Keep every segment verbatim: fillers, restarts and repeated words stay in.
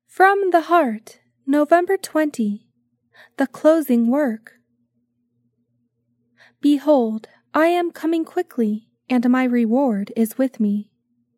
From the Heart, November twentieth. The Closing Work. Behold, I am coming quickly, and my reward is with me.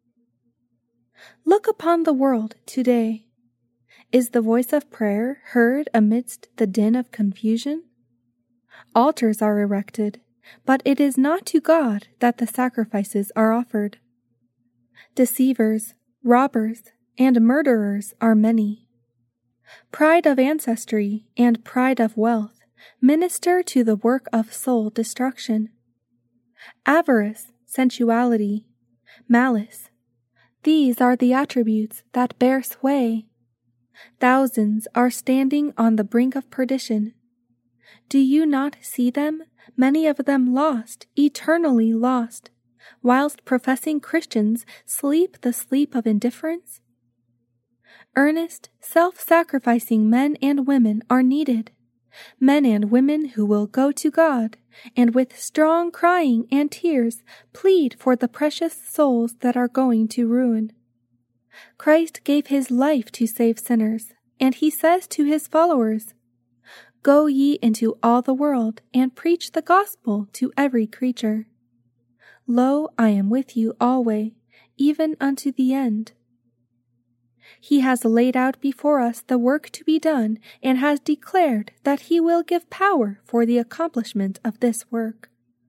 Look upon the world today. Is the voice of prayer heard amidst the din of confusion? Altars are erected, but it is not to God that the sacrifices are offered. Deceivers, robbers, and murderers are many. Pride of ancestry and pride of wealth minister to the work of soul destruction. Avarice, sensuality, malice, these are the attributes that bear sway. Thousands are standing on the brink of perdition. Do you not see them, many of them lost, eternally lost, whilst professing Christians sleep the sleep of indifference? Earnest, self-sacrificing men and women are needed, men and women who will go to God, and with strong crying and tears plead for the precious souls that are going to ruin. Christ gave his life to save sinners, and he says to his followers, "Go ye into all the world, and preach the gospel to every creature. Lo, I am with you alway, even unto the end." He has laid out before us the work to be done, and has declared that he will give power for the accomplishment of this work.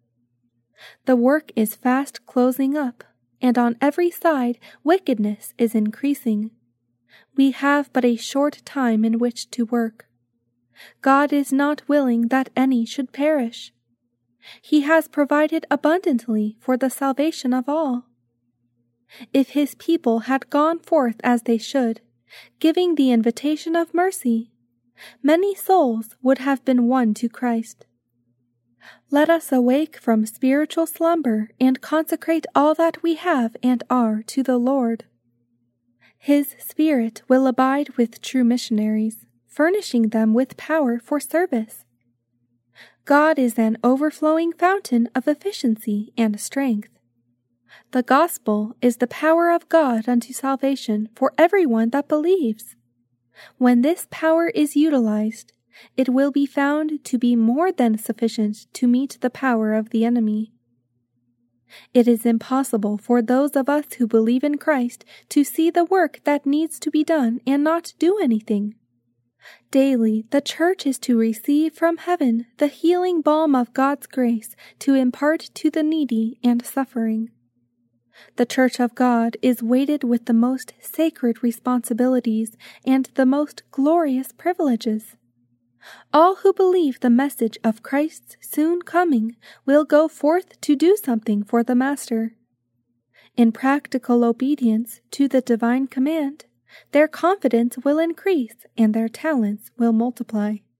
The work is fast closing up, and on every side wickedness is increasing. We have but a short time in which to work. God is not willing that any should perish. He has provided abundantly for the salvation of all. If his people had gone forth as they should, giving the invitation of mercy, many souls would have been won to Christ. Let us awake from spiritual slumber and consecrate all that we have and are to the Lord. His Spirit will abide with true missionaries, furnishing them with power for service. God is an overflowing fountain of efficiency and strength. The gospel is the power of God unto salvation for everyone that believes. When this power is utilized, it will be found to be more than sufficient to meet the power of the enemy. It is impossible for those of us who believe in Christ to see the work that needs to be done and not do anything. Daily, the church is to receive from heaven the healing balm of God's grace to impart to the needy and suffering. The Church of God is weighted with the most sacred responsibilities and the most glorious privileges. All who believe the message of Christ's soon coming will go forth to do something for the Master. In practical obedience to the divine command, their confidence will increase and their talents will multiply.